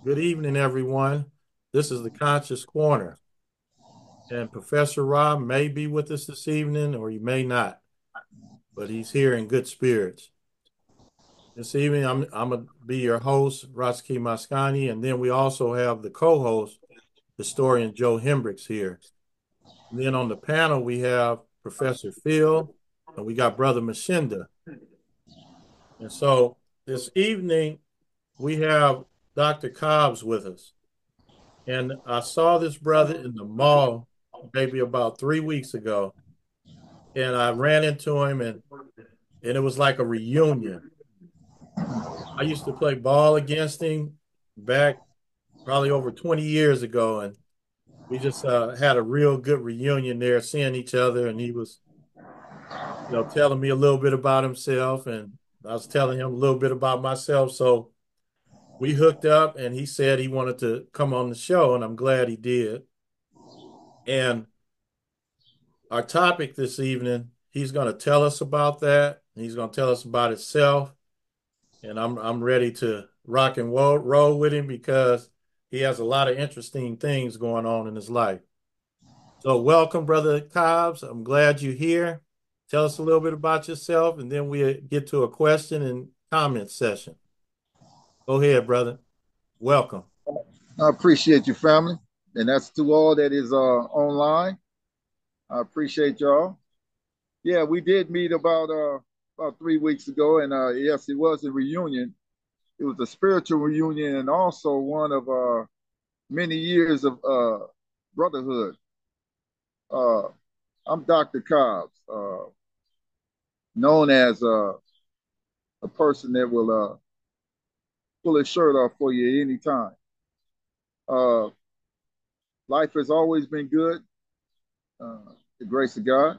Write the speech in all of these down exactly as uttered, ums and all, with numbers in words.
Good evening, everyone. This is the Conscious Corner, and Professor Rob may be with us this evening, or he may not, but he's here in good spirits. This evening, I'm I'm gonna be your host, Roski Mascani, and then we also have the co-host, historian Joe Hendricks here. And then on the panel, we have Professor Phil, and we got Brother Mashinda. And so this evening, we have Doctor Cobbs with us. And I saw this brother in the mall maybe about three weeks ago, and I ran into him, and and it was like a reunion. I used to play ball against him back probably over twenty years ago, and we just uh, had a real good reunion there, seeing each other, and he was, you know, telling me a little bit about himself, and I was telling him a little bit about myself. So we hooked up, and he said he wanted to come on the show, and I'm glad he did. And our topic this evening, he's going to tell us about that. He's going to tell us about himself, and I'm I'm ready to rock and roll, roll with him because he has a lot of interesting things going on in his life. So, welcome, Brother Cobbs. I'm glad you're here. Tell us a little bit about yourself, and then we get to a question and comment session. Go ahead, brother. Welcome. I appreciate you, family. And that's to all that is uh, online. I appreciate y'all. Yeah, we did meet about uh, about three weeks ago, and uh, yes, it was a reunion. It was a spiritual reunion, and also one of uh, many years of uh, brotherhood. Uh, I'm Doctor Cobbs, uh, known as uh, a person that will uh, pull his shirt off for you at any time. Uh, life has always been good, uh, the grace of God.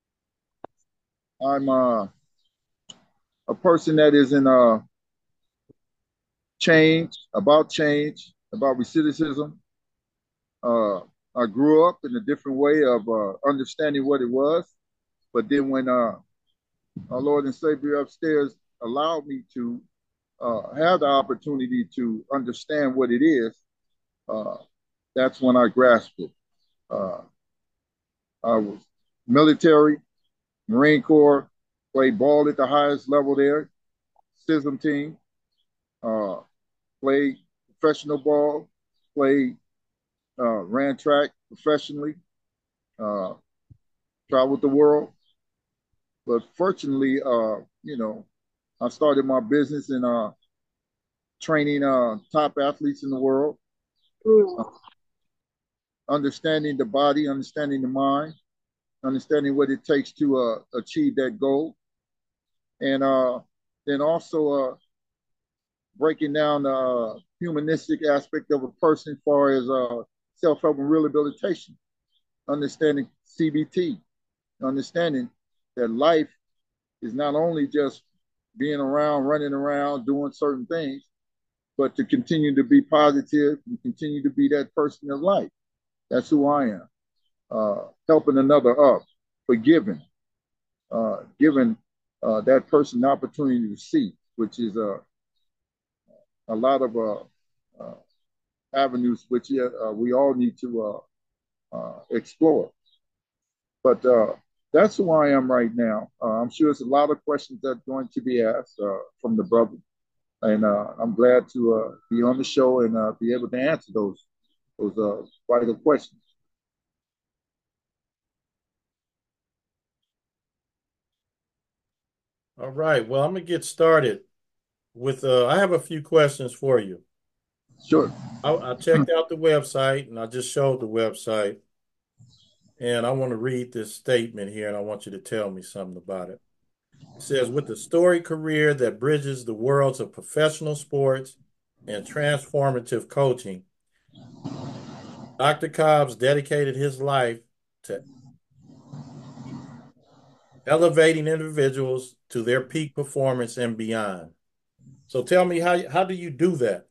I'm uh, a person that is in uh, change, about change, about recidivism. Uh, I grew up in a different way of uh, understanding what it was. But then when uh, our Lord and Savior upstairs allowed me to uh, have the opportunity to understand what it is, uh, that's when I grasped it. Uh, I was military, Marine Corps, played ball at the highest level there, C I S M team, uh, played professional ball, played, uh, ran track professionally, uh, traveled the world. But fortunately, uh, you know, I started my business in uh, training uh, top athletes in the world, uh, understanding the body, understanding the mind, understanding what it takes to uh, achieve that goal. And uh, then also uh, breaking down the uh, humanistic aspect of a person as far as uh, self-help and rehabilitation, understanding C B T, understanding that life is not only just being around, running around, doing certain things, but to continue to be positive and continue to be that person of life. That's who I am. Uh, helping another up, forgiving, uh, giving uh, that person the opportunity to see, which is uh, a lot of uh, uh, avenues which uh, we all need to uh, uh, explore. But uh, that's who I am right now. Uh, I'm sure there's a lot of questions that are going to be asked uh, from the brother, and uh, I'm glad to uh, be on the show and uh, be able to answer those those uh, vital questions. All right. Well, I'm gonna get started with. Uh, I have a few questions for you. Sure. I, I checked out the website, and I just showed the website, and I want to read this statement here, and I want you to tell me something about it. It says, with a storied career that bridges the worlds of professional sports and transformative coaching, Doctor Cobbs dedicated his life to elevating individuals to their peak performance and beyond. So tell me, how, how do you do that?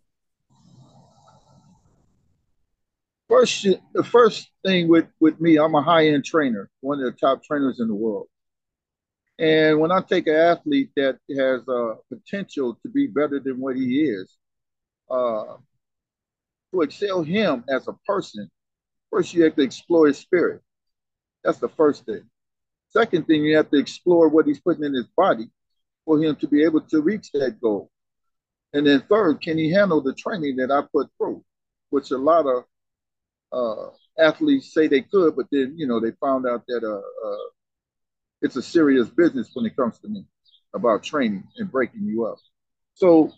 First, the first thing with with me, I'm a high end trainer, one of the top trainers in the world. And when I take an athlete that has uh, potential to be better than what he is, uh, to excel him as a person, first you have to explore his spirit. That's the first thing. Second thing, you have to explore what he's putting in his body for him to be able to reach that goal. And then third, can he handle the training that I put through, which a lot of uh, athletes say they could, but then, you know, they found out that uh, uh, it's a serious business when it comes to me about training and breaking you up. So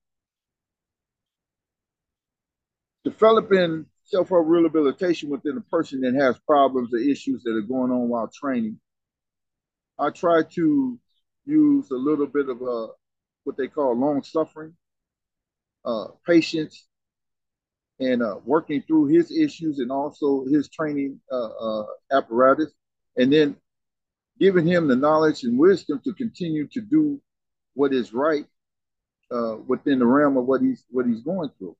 developing self-help rehabilitation within a person that has problems or issues that are going on while training, I try to use a little bit of a, what they call long suffering, uh, patience, and uh, working through his issues and also his training uh, uh, apparatus, and then giving him the knowledge and wisdom to continue to do what is right uh, within the realm of what he's what he's going through.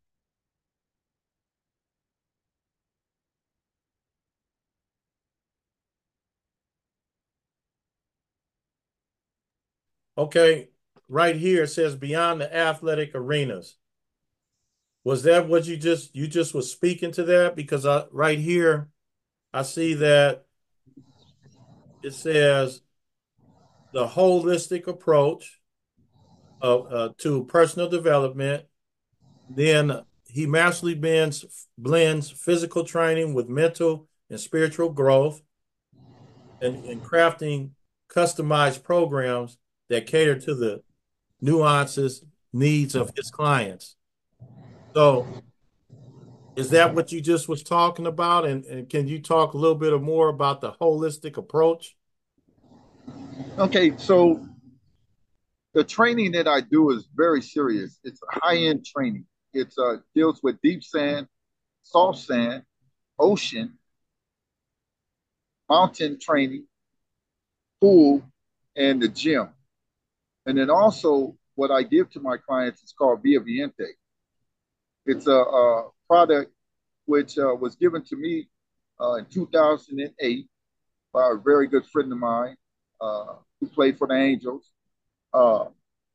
Okay, right here it says beyond the athletic arenas. Was that what you just you just was speaking to that? Because I right here I see that it says the holistic approach of uh, to personal development. Then he masterly blends blends physical training with mental and spiritual growth, and, and crafting customized programs that cater to the nuances, needs of his clients. So is that what you just was talking about? And, and can you talk a little bit more about the holistic approach? Okay, so the training that I do is very serious. It's high-end training. It uh, deals with deep sand, soft sand, ocean, mountain training, pool, and the gym. And then also what I give to my clients is called Via Viente. It's a, a product which uh, was given to me uh, in two thousand eight by a very good friend of mine uh, who played for the Angels. Uh,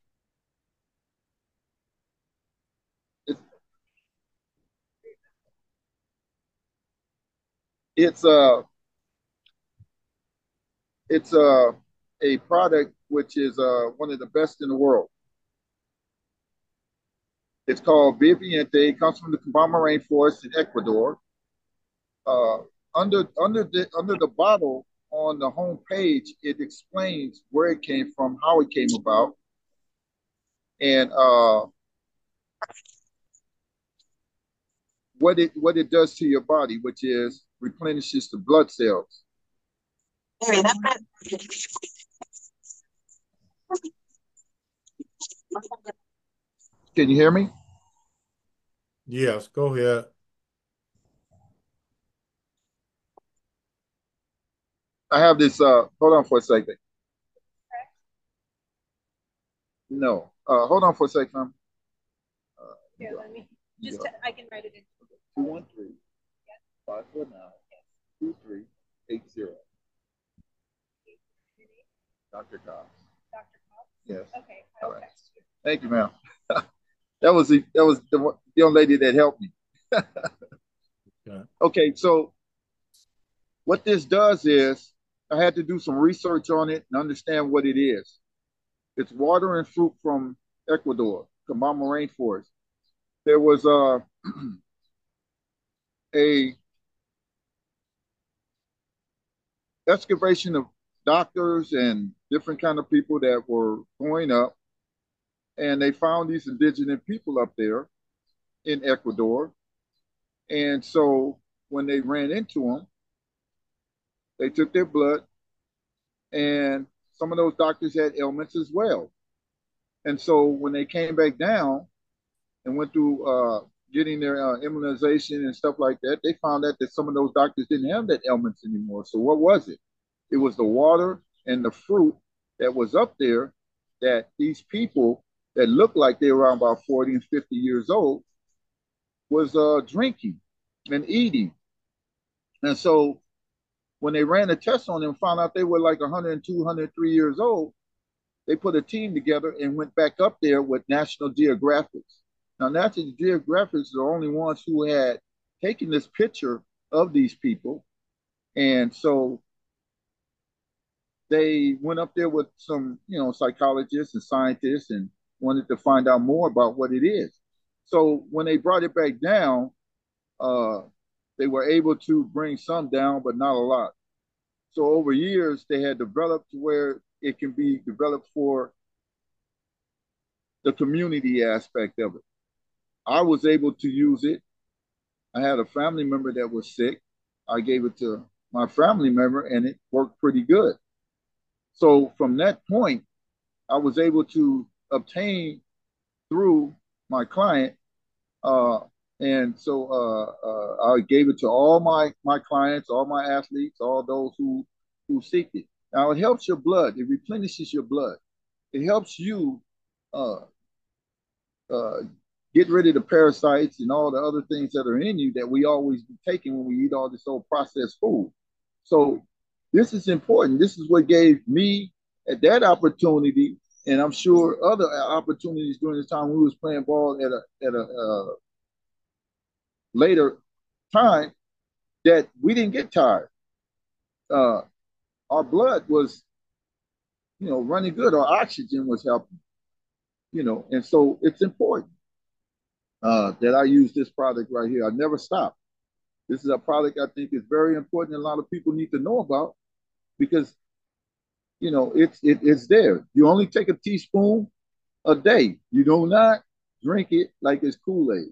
it's it's a it's a a product which is uh, one of the best in the world. It's called Via Viente. It comes from the Cabama rainforest in Ecuador. Uh, under under the under the bottle on the home page, it explains where it came from, how it came about, and uh, what it what it does to your body, which is replenishes the blood cells. Can you hear me? Yes, go ahead. I have this. Uh, hold on for a second. No. Uh, hold on for a second. Uh, Here, let me just, yeah. I can write it in. two one three, five four nine, two three eight zero. Doctor Cox. Doctor Cox? Yes. Okay, I'll right. text you. Thank you, ma'am. that was the, that was the young lady that helped me. Okay. Okay, so what this does is I had to do some research on it and understand what it is. It's water and fruit from Ecuador, Cabama rainforest. There was uh, a excavation of doctors and different kind of people that were going up, and they found these indigenous people up there in Ecuador. And so when they ran into them, they took their blood, and some of those doctors had ailments as well. And so when they came back down and went through uh, getting their uh, immunization and stuff like that, they found out that some of those doctors didn't have that ailments anymore. So what was it? It was the water and the fruit that was up there that these people that looked like they were around about forty and fifty years old was uh, drinking and eating. And so when they ran a test on them, found out they were like one hundred two, one hundred three years old, they put a team together and went back up there with National Geographic. Now, National Geographic is the only ones who had taken this picture of these people. And so they went up there with some, you know, psychologists and scientists and wanted to find out more about what it is. So when they brought it back down, uh, they were able to bring some down, but not a lot. So over years, they had developed to where it can be developed for the community aspect of it. I was able to use it. I had a family member that was sick. I gave it to my family member and it worked pretty good. So from that point, I was able to obtain through my client. Uh, and so uh, uh, I gave it to all my, my clients, all my athletes, all those who, who seek it. Now it helps your blood. It replenishes your blood. It helps you uh, uh, get rid of the parasites and all the other things that are in you that we always be taking when we eat all this old processed food. So this is important. This is what gave me at that opportunity, and I'm sure other opportunities during the time we was playing ball at a at a uh, later time, that we didn't get tired. Uh, our blood was, you know, running good. Our oxygen was helping, you know, and so it's important uh, that I use this product right here. I never stop. This is a product I think is very important. And a lot of people need to know about because, you know, it's it, it's there. You only take a teaspoon a day. You do not drink it like it's Kool-Aid.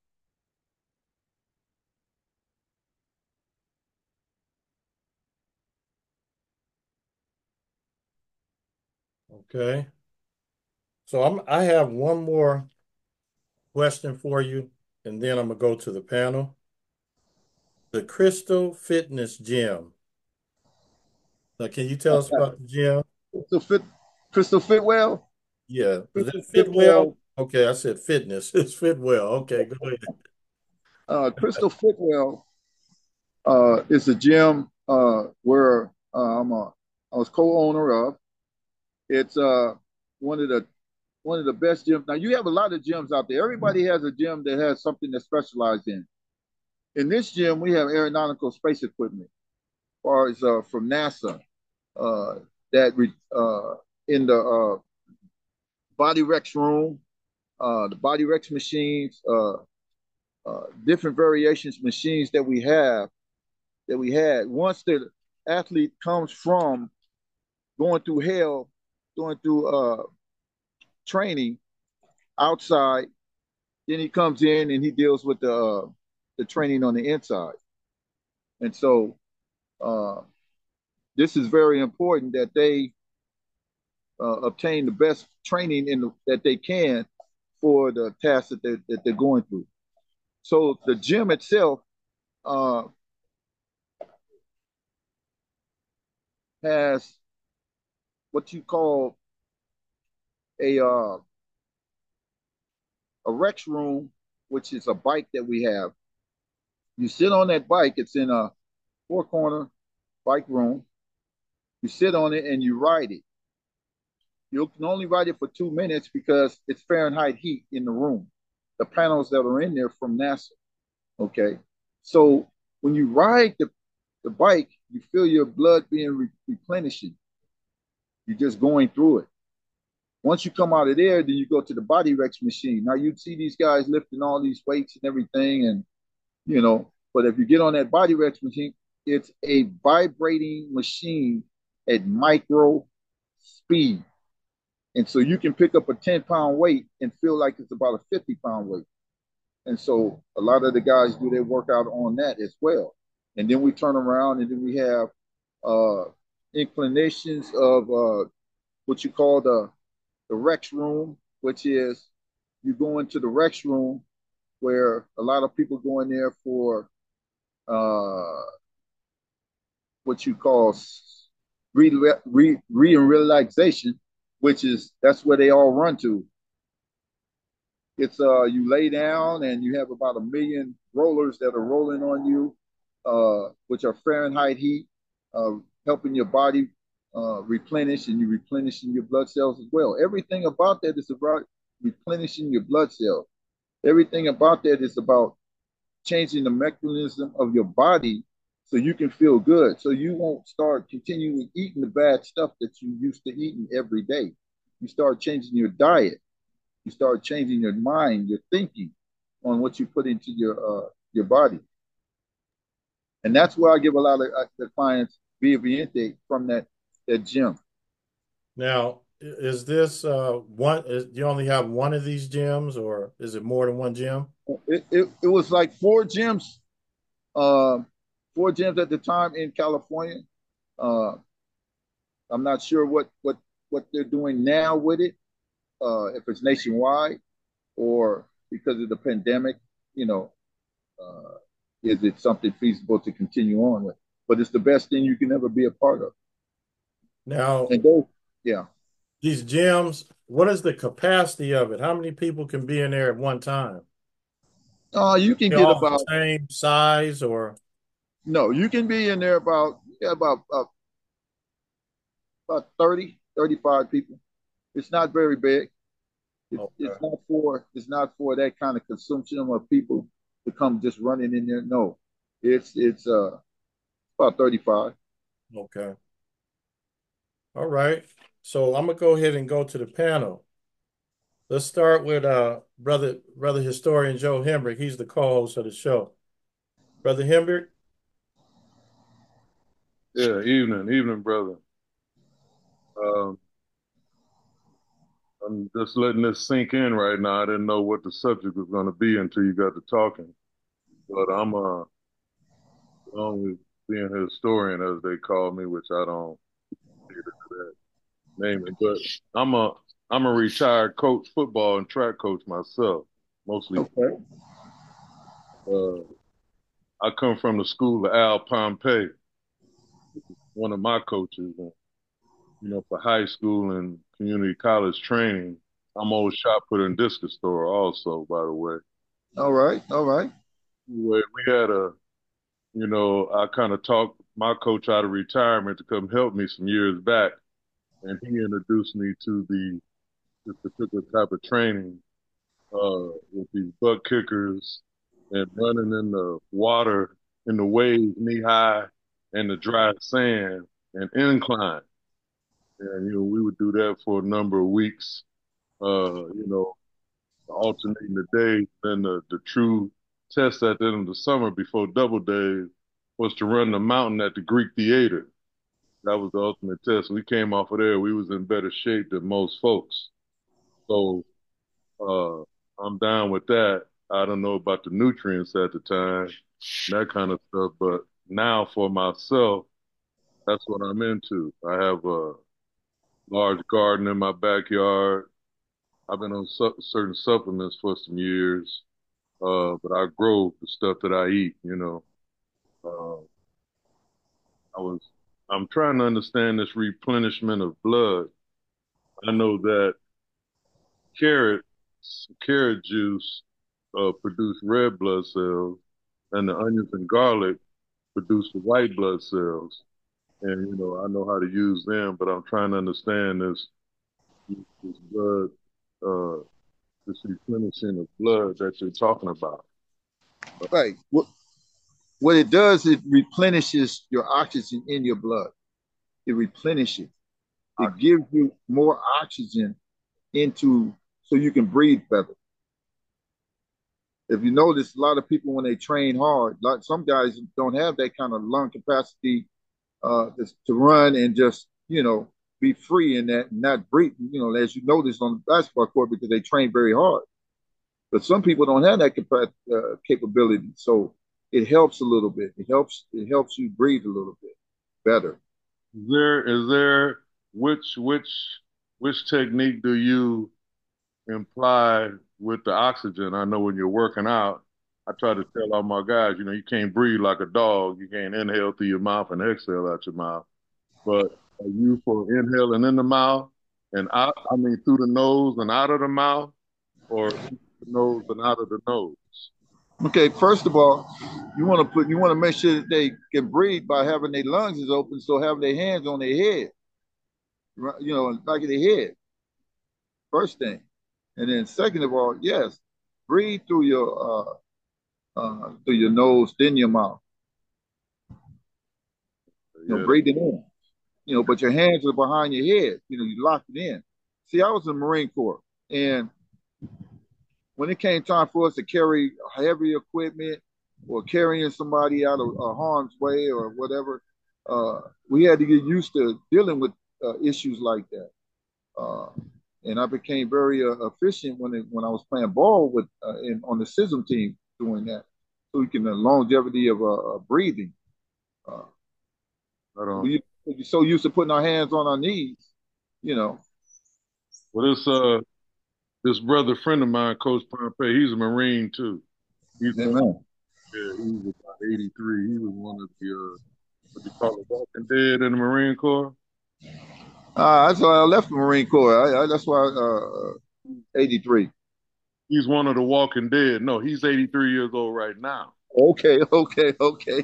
Okay. So I'm I have one more question for you, and then I'm gonna go to the panel. The Crystal Fitness Gym. Now, can you tell us about the gym? Crystal Fit, Crystal Fitwell, Yeah. Does Crystal that fit well? Fitwell, Okay, I said fitness. It's fit well. Okay, go ahead. uh, Crystal Fitwell uh, is a gym uh, where uh, I'm a, I was co-owner of. It's uh, one of the one of the best gyms. Now you have a lot of gyms out there. Everybody has a gym that has something to specialize in. In this gym, we have aeronautical space equipment, as far as uh, from NASA, uh, that re, uh, in the uh, Body Rex room, uh, the Body Rex machines, uh, uh, different variations machines that we have that we had. Once the athlete comes from going through hell, going through uh, training outside, then he comes in and he deals with the uh, the training on the inside. And so uh, this is very important that they uh, obtain the best training in the, that they can for the tasks that they're, that they're going through. So the gym itself uh, has what you call a uh, a Rex room, which is a bike that we have. You sit on that bike. It's in a four corner bike room. You sit on it and you ride it. You can only ride it for two minutes because it's Fahrenheit heat in the room. The panels that are in there from NASA. Okay. So when you ride the, the bike, you feel your blood being re- replenishing. You're just going through it. Once you come out of there, then you go to the Body Rex machine. Now you see these guys lifting all these weights and everything, and you know, but if you get on that Body Rex machine, it's a vibrating machine at micro speed. And so you can pick up a ten pound weight and feel like it's about a fifty pound weight. And so a lot of the guys do their workout on that as well. And then we turn around and then we have uh, inclinations of uh, what you call the, the Rex room, which is you go into the Rex room where a lot of people go in there for uh, what you call re, re, re and relaxation, which is that's where they all run to. It's uh you lay down and you have about a million rollers that are rolling on you, uh, which are Fahrenheit heat, uh, helping your body uh, replenish, and you replenishing your blood cells as well. Everything about that is about replenishing your blood cells. Everything about that is about changing the mechanism of your body so you can feel good. So you won't start continuing eating the bad stuff that you used to eating every day. You start changing your diet. You start changing your mind, your thinking on what you put into your uh, your body. And that's where I give a lot of uh, the clients Via Viviente from that that gym. Now, is this uh one? Is, you only have one of these gyms, or is it more than one gym? It, it, it was like four gyms, uh, four gyms at the time in California. Uh, I'm not sure what what what they're doing now with it, uh, if it's nationwide or because of the pandemic, you know, uh, is it something feasible to continue on with? But it's the best thing you can ever be a part of. Now, And go, yeah. these gyms, what is the capacity of it? How many people can be in there at one time? Uh, you can They get all the about same size, or no, you can be in there about yeah, about uh, about thirty, thirty-five people. It's not very big. It, it's okay, not for it's not for that kind of consumption of people to come just running in there. No, it's it's uh about thirty-five. okay, all right. So I'm gonna go ahead and go to the panel. Let's start with uh brother brother historian Joe Hembrick. He's the co-host of the show. Brother Hembrick. Yeah, evening, evening, brother. Um, I'm just letting this sink in right now. I didn't know what the subject was going to be until you got to talking. But I'm uh, along being a historian, as they call me, which I don't get into that naming. But I'm a I'm a retired coach, football and track coach myself. Mostly, Okay. uh, I come from the school of Al Pompey, one of my coaches. And, you know, for high school and community college training, I'm old shot putter and discus thrower also, by the way. All right. All right. We, we had a, you know, I kind of talked my coach out of retirement to come help me some years back, and he introduced me to the this particular type of training uh, with these butt kickers and running in the water in the waves knee high and the dry sand and incline. And, you know, we would do that for a number of weeks, uh, you know, alternating the days. Then the, the true test at the end of the summer before double days was to run the mountain at the Greek Theater. That was the ultimate test. We came off of there. We was in better shape than most folks. So uh, I'm down with that. I don't know about the nutrients at the time, that kind of stuff. But now for myself, that's what I'm into. I have a large garden in my backyard. I've been on su- certain supplements for some years, uh, but I grow the stuff that I eat. You know, uh, I was I'm trying to understand this replenishment of blood. I know that carrot carrot juice uh, produce red blood cells, and the onions and garlic produce the white blood cells. And you know, I know how to use them, but I'm trying to understand this this blood, uh, this replenishing of blood that you're talking about. Right. What what it does, it replenishes your oxygen in your blood. It replenishes. It gives you more oxygen into so you can breathe better. If you notice, a lot of people when they train hard, like some guys don't have that kind of lung capacity uh, to run and just you know be free in that and not breathe. You know, as you notice on the basketball court because they train very hard. But some people don't have that capa- uh, capability, so it helps a little bit. It helps. It helps you breathe a little bit better. Is there is there which which which technique do you imply with the oxygen? I know when you're working out, I try to tell all my guys, you know, you can't breathe like a dog. You can't inhale through your mouth and exhale out your mouth. But are you for inhaling in the mouth and out, I mean through the nose and out of the mouth, or through the nose and out of the nose? Okay, first of all, you want to put you want to make sure that they can breathe by having their lungs is open, so having their hands on their head, right, you know, back of their head. First thing, and then second of all, yes, breathe through your uh, uh, through your nose, then your mouth. You know, Yeah. breathe it in. You know, but your hands are behind your head. You know, you lock it in. See, I was in the Marine Corps, and when it came time for us to carry heavy equipment or carrying somebody out of uh, harm's way or whatever, uh, we had to get used to dealing with uh, issues like that. Uh, and I became very uh, efficient when it, when I was playing ball with uh, in, on the S I S M team doing that. So we can the longevity of uh, uh, breathing. Uh, we are so used to putting our hands on our knees, you know. Well, this uh, this brother friend of mine, Coach Pompey, he's a Marine too. He's Amen. one, yeah, he was about eighty-three. He was one of the uh, what they call it, Walking Dead in the Marine Corps. Uh, that's why I left the Marine Corps. I, I, that's why uh, eighty-three. He's one of the Walking Dead. No, he's eighty-three years old right now. Okay, okay, okay.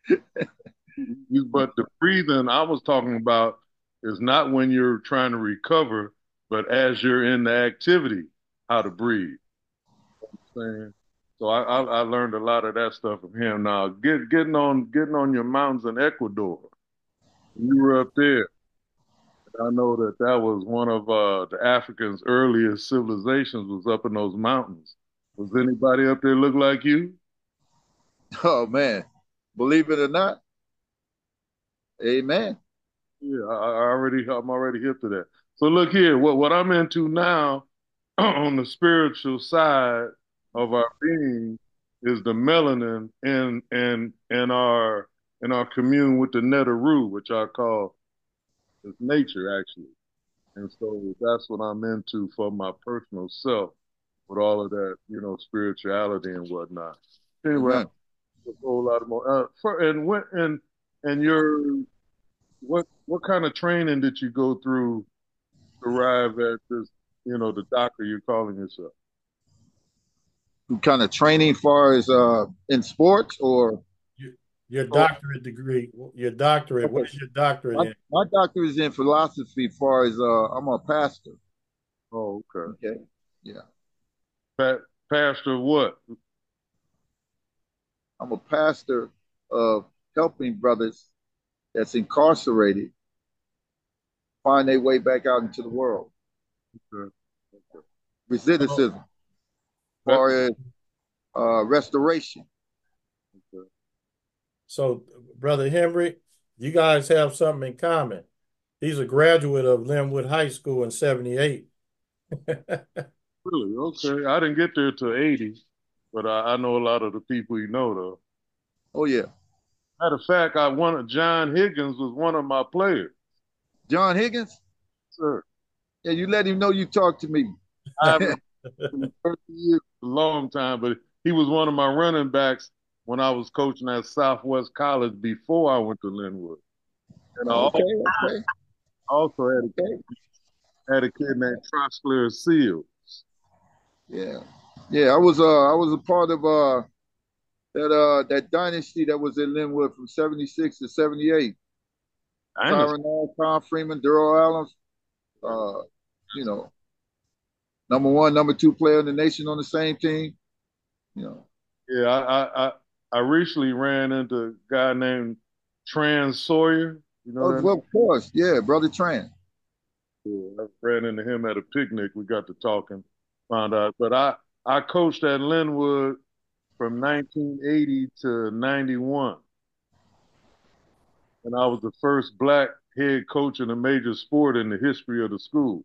But the breathing I was talking about is not when you're trying to recover, but as you're in the activity, how to breathe. You know what I'm saying? So I, I, I learned a lot of that stuff from him. Now, get, getting on getting on your mountains in Ecuador, you were up there. I know that that was one of uh, the Africans' earliest civilizations was up in those mountains. Was anybody up there look like you? Oh man, believe it or not, amen. Yeah, I, I already I'm already hip to that. So look here, what what I'm into now on the spiritual side of our being is the melanin in in in our in our commune with the Netaru, which I call is nature actually. And so that's what I'm into for my personal self with all of that, you know, spirituality and whatnot. Anyway, Amen. a whole lot more. Uh, for, and what and and your what what kind of training did you go through to arrive at this, you know, the doctor you're calling yourself? What kind of training far as uh in sports or Your, your Oh, doctorate degree, your doctorate, what okay. is your doctorate My, in? my doctor is in philosophy far as uh I'm a pastor. oh, okay. Okay. Yeah. Pa- Pastor what? I'm a pastor of helping brothers that's incarcerated find their way back out into the world. Okay. Okay. Oh, Recidivism, That- far as uh restoration. okay. so, Brother Henry, you guys have something in common. He's a graduate of Linwood High School in seventy-eight. Really? Okay. I didn't get there till eighty, but I, I know a lot of the people you know though. Oh yeah. Matter of fact, I wanted John Higgins was one of my players. John Higgins? Sir, Yeah, you let him know you talked to me. I haven't been thirty years, a long time, but he was one of my running backs when I was coaching at Southwest College before I went to Linwood. And I Okay, also, okay, also had a okay. had a kid named Trosclair Seal. Yeah. Yeah, I was uh I was a part of uh that uh that dynasty that was in Linwood from seventy-six to seventy-eight. Dynasty. Tyron Nash, Tom Freeman, Daryl Allen, uh, you know, number one, number two player in the nation on the same team. You know. Yeah, I, I I I recently ran into a guy named Tran Sawyer. You know Oh, that? well, of course, yeah, brother Tran. Yeah, I ran into him at a picnic. We got to talking, found out. But I I coached at Linwood from nineteen eighty to ninety-one, and I was the first black head coach in a major sport in the history of the school.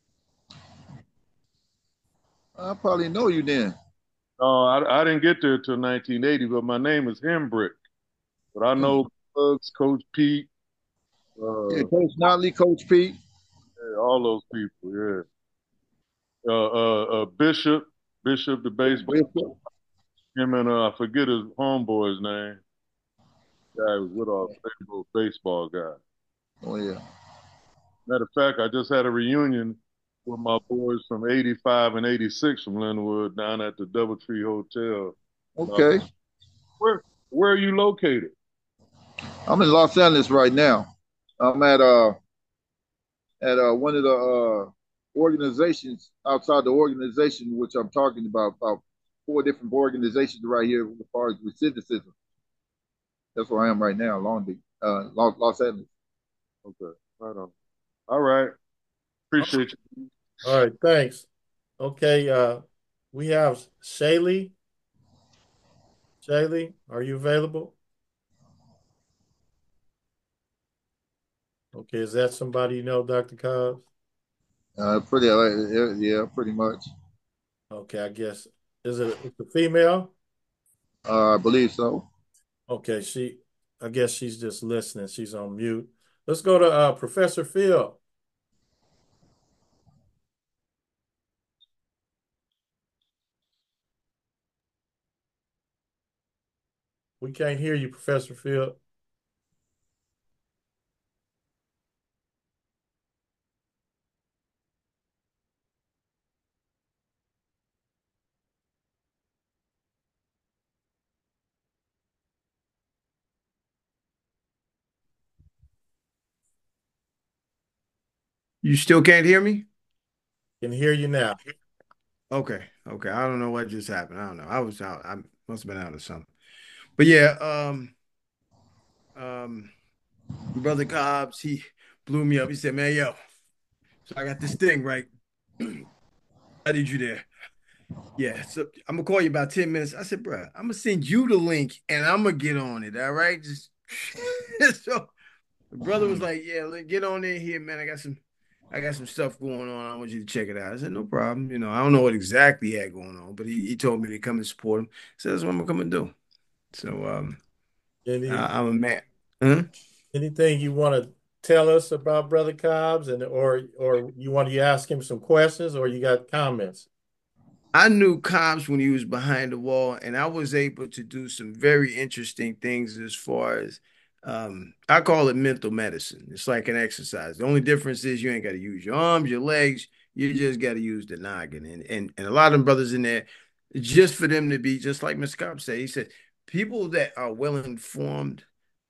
I probably know you then. No, I, I didn't get there till nineteen eighty, but my name is Hembrick. But I Hmm. know Bugs, Coach Pete, Yeah, uh, Coach Notley, Coach Pete. yeah, all those people. Yeah, uh, uh, uh, Bishop, Bishop the baseball. Bishop. Him and uh, I forget his homeboy's name. Guy was with our favorite baseball guy. Oh yeah. Matter of fact, I just had a reunion with my boys from eighty-five and eighty-six from Linwood down at the Doubletree Hotel. Uh, Okay. where where are you located? I'm in Los Angeles right now. I'm at uh at uh one of the uh organizations outside the organization which I'm talking about about four different organizations right here as far as recidivism. That's where I am right now, Long Beach, uh, Los, Los Angeles. Okay. Right on. All right. Appreciate you. All right, thanks. Okay, uh, we have Shaylee. Shaylee, are you available? Okay, is that somebody you know, Doctor Cobbs? Uh, pretty, uh, yeah, pretty much. Okay, I guess. Is it it's a female? Uh, I believe so. Okay, she, I guess she's just listening. She's on mute. Let's go to uh, Professor Phil. We can't hear you, Professor Phil. You still can't hear me? Can hear you now. Okay, okay. I don't know what just happened. I don't know. I was out. I must have been out of something. But yeah, um, um, Brother Cobbs, he blew me up. He said, "Man, yo, so I got this thing right. I need you there. Yeah, so I'm gonna call you about ten minutes." I said, "Bruh, I'm gonna send you the link and I'm gonna get on it. All right, just so." The brother was like, "Yeah, let- get on in here, man. I got some, I got some stuff going on. I want you to check it out." I said, "No problem. You know, I don't know what exactly he had going on, but he, he told me to come and support him. So that's what I'm gonna come and do." So um, Any I, I'm a man. Huh? anything you want to tell us about Brother Cobbs, and or or you want to ask him some questions, or you got comments? I knew Cobbs when he was behind the wall, and I was able to do some very interesting things as far as um, I call it mental medicine. It's like an exercise. The only difference is you ain't got to use your arms, your legs. You just got to use the noggin. And, and and a lot of them brothers in there, just for them to be just like Mister Cobbs said. He said people that are well informed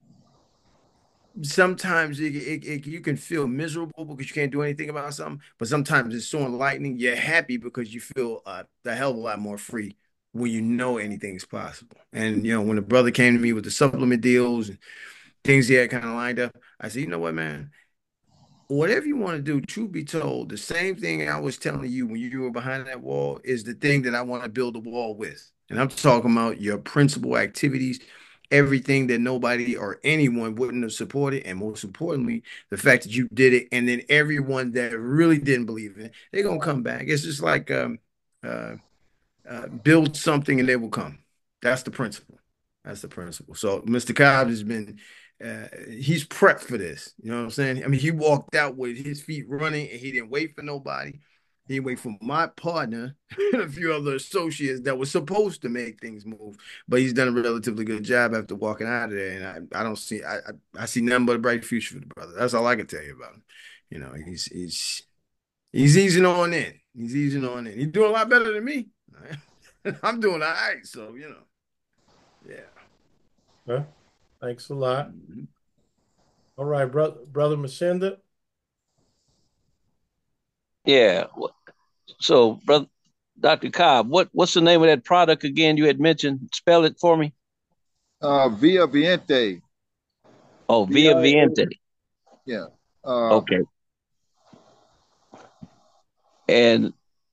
sometimes it, it, it- you can feel miserable because you can't do anything about something, but sometimes it's so enlightening. You're happy because you feel uh, a hell of a lot more free when you know anything's possible. And you know, when the brother came to me with the supplement deals and things he had kind of lined up, I said, you know what, man, whatever you want to do, truth be told, the same thing I was telling you when you were behind that wall is the thing that I want to build a wall with. And I'm talking about your principal activities, everything that nobody or anyone wouldn't have supported. And most importantly, the fact that you did it. And then everyone that really didn't believe in it, they're going to come back. It's just like um, uh, uh, build something and they will come. That's the principle. That's the principle. So Mister Cobb has been, uh, he's prepped for this. You know what I'm saying? I mean, he walked out with his feet running and he didn't wait for nobody. He didn't wait for my partner and a few other associates that were supposed to make things move. But he's done a relatively good job after walking out of there. And I, I don't see, I, I, I see nothing but a bright future for the brother. That's all I can tell you about him. You know, he's, he's, he's easing on in. He's easing on in. He's doing a lot better than me. I'm doing all right. So, you know, yeah. Huh? Thanks a lot. Mhm. All right, brother, brother Mashinda. Yeah. So, brother, Doctor Cobb, what what's the name of that product again? You had mentioned. Spell it for me. Uh, Via Viente. Oh, V Via I A. Viente. Yeah. Uh, Okay. And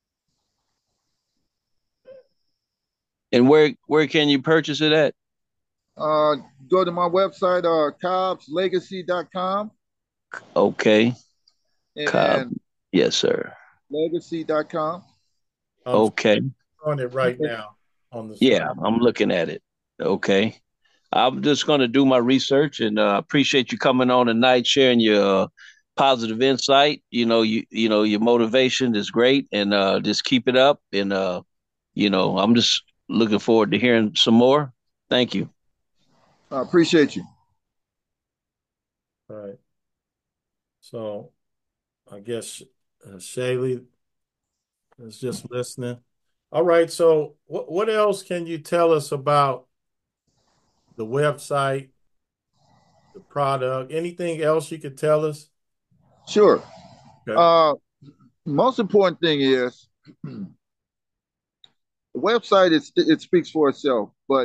and where where can you purchase it at? uh, go to my website, uh, cobbs legacy dot com Okay, Cobb. and Yes, sir. legacy dot com. I'm Okay. on it right now on the screen. Yeah, I'm looking at it. Okay. I'm just going to do my research and uh, appreciate you coming on tonight, sharing your uh, positive insight. You know, you you know your motivation is great, and uh, just keep it up. And uh, you know, I'm just looking forward to hearing some more. Thank you. I appreciate you. All right. So I guess uh, Shaylee is just listening. All right. So what what else can you tell us about the website, the product, anything else you could tell us? Sure. Okay. Uh, most important thing is The website is it speaks for itself, but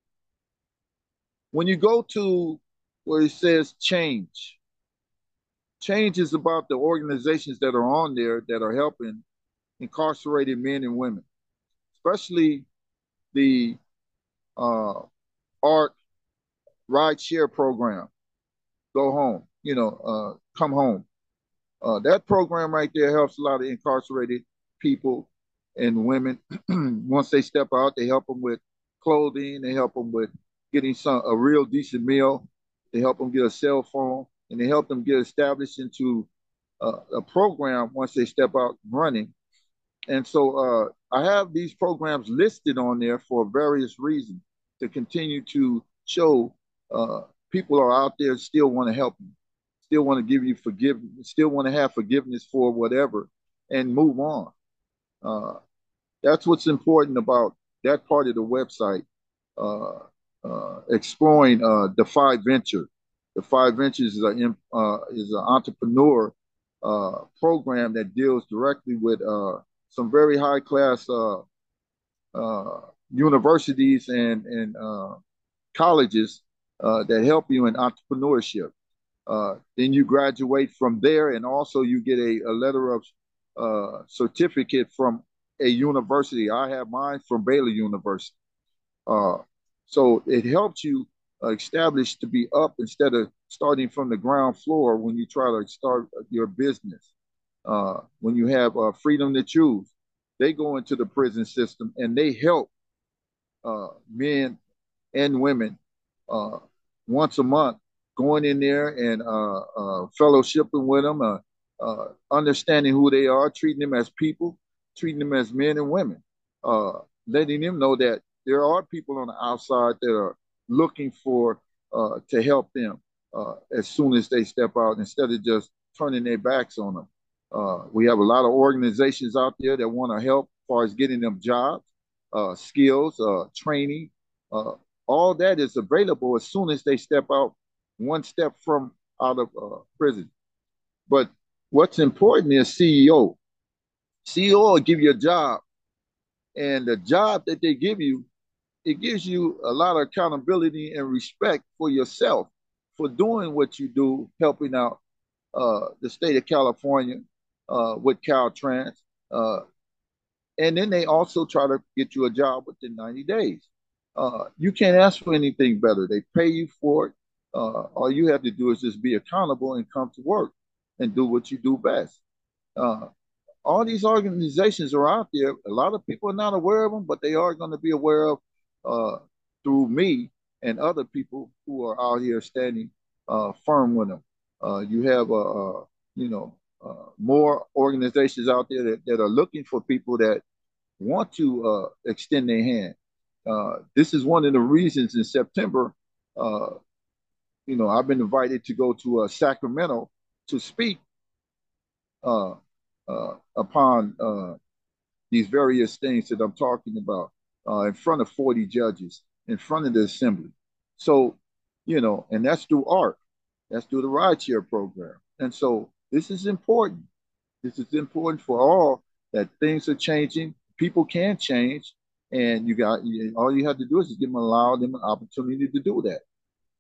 when you go to where it says change, change is about the organizations that are on there that are helping incarcerated men and women, especially the uh, ARC ride share program. Go home, you know, uh, come home. Uh, that program right there helps a lot of incarcerated people and women. Once they step out, they help them with clothing. They help them with getting some a real decent meal. They help them get a cell phone, and they help them get established into uh, a program once they step out running. And so uh, I have these programs listed on there for various reasons to continue to show uh, people are out there still want to help you, still want to give you forgiveness, still want to have forgiveness for whatever and move on. Uh, that's what's important about that part of the website, uh, uh, exploring uh, Defy Venture. Defy Ventures is an uh, is an entrepreneur uh, program that deals directly with uh, some very high class uh, uh, universities and and uh, colleges uh, that help you in entrepreneurship. Uh, then you graduate from there, and also you get a, a letter of uh, certificate from a university. I have mine from Baylor University. Uh, so it helps you uh, establish to be up instead of starting from the ground floor when you try to start your business. Uh, when you have uh, freedom to choose, they go into the prison system and they help uh, men and women uh, once a month, going in there and uh, uh, fellowshipping with them, uh, uh, understanding who they are, treating them as people, treating them as men and women, uh, letting them know that there are people on the outside that are looking for uh, to help them uh, as soon as they step out, instead of just turning their backs on them. Uh, we have a lot of organizations out there that want to help as far as getting them jobs, uh, skills, uh, training, uh, all that is available as soon as they step out, one step from out of uh, prison. But what's important is C E O. C E O will give you a job, and the job that they give you, it gives you a lot of accountability and respect for yourself for doing what you do, helping out uh, the state of California uh, with Caltrans. Uh, and then they also try to get you a job within ninety days. Uh, you can't ask for anything better. They pay you for it. Uh, all you have to do is just be accountable and come to work and do what you do best. Uh, all these organizations are out there. A lot of people are not aware of them, but they are going to be aware of uh, through me and other people who are out here standing uh, firm with them. Uh, you have, uh, uh, you know, uh, more organizations out there that, that are looking for people that want to uh, extend their hand. Uh, this is one of the reasons in September, uh, you know, I've been invited to go to uh, Sacramento to speak uh, uh, upon uh, these various things that I'm talking about uh, in front of forty judges, in front of the assembly. So, you know, and that's through ARC, that's through the rideshare program. And so this is important. This is important for all, that things are changing. People can change, and you got all you have to do is just give them allow them an opportunity to do that.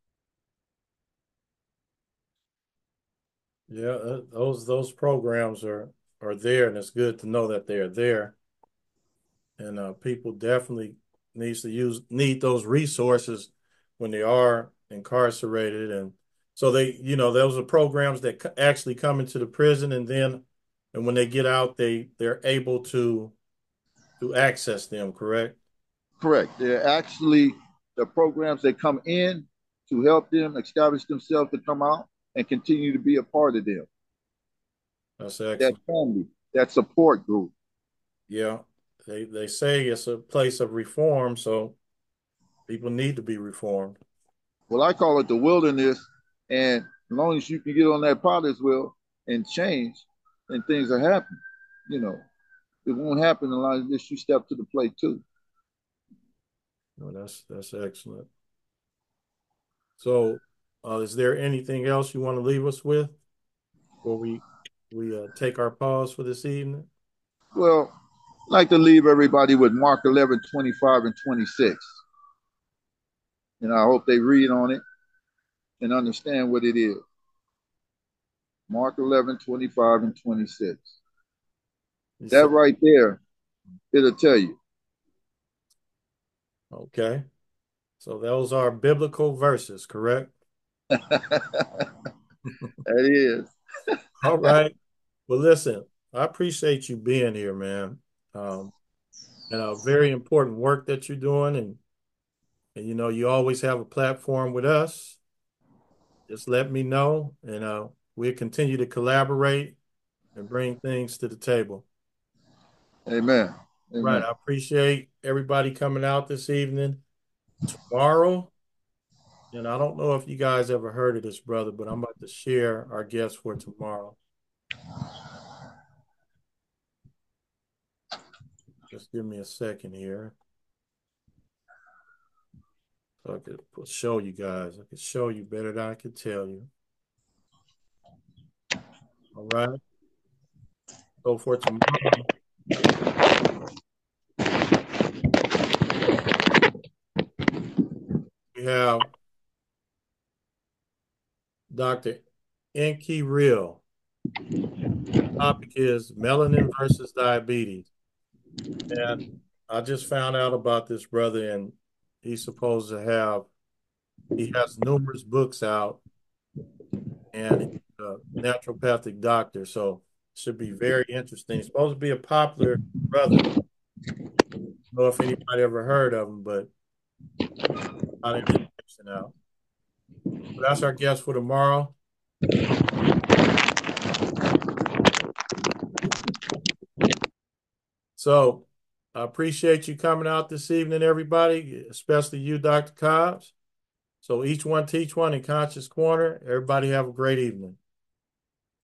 Yeah, uh, those those programs are are there, and it's good to know that they're there. And uh, people definitely needs to use need those resources when they are incarcerated, and so they, you know, those are programs that actually come into the prison, and then, and when they get out, they they're able to to access them. Correct? Correct. They're actually the programs that come in to help them establish themselves to come out and continue to be a part of them. That's That excellent. family, that support group. Yeah, they they say it's a place of reform, so people need to be reformed. Well, I call it the wilderness. And as long as you can get on that potter's wheel and change, and things are happening, you know, it won't happen unless you step to the plate too. Well, that's that's excellent. So, uh, is there anything else you want to leave us with before we we uh, take our pause for this evening? Well, like to leave everybody with Mark eleven, twenty-five and twenty-six. And I hope they read on it and understand what it is. Mark eleven, twenty-five and twenty-six. You That said- right there, it'll tell you. Okay. So those are biblical verses, correct? That is. All right. Well, listen, I appreciate you being here, man. Um, and a very important work that you're doing. And, and, you know, you always have a platform with us. Just let me know, and uh, we'll continue to collaborate and bring things to the table. Amen. Amen. Right. I appreciate everybody coming out this evening. Tomorrow, and I don't know if you guys ever heard of this brother, but I'm about to share our guest for tomorrow. Just give me a second here. So I could show you guys. I could show you better than I could tell you. All right. So for tomorrow, we have Doctor Enki Real. The topic is melanin versus diabetes. And I just found out about this brother, and he's supposed to have, he has numerous books out, and he's a naturopathic doctor. So it should be very interesting. He's supposed to be a popular brother. I don't know if anybody ever heard of him, but I didn't get information out. So that's our guest for tomorrow. So I appreciate you coming out this evening, everybody, especially you, Doctor Cobbs. So each one teach one in Conscious Corner. Everybody have a great evening.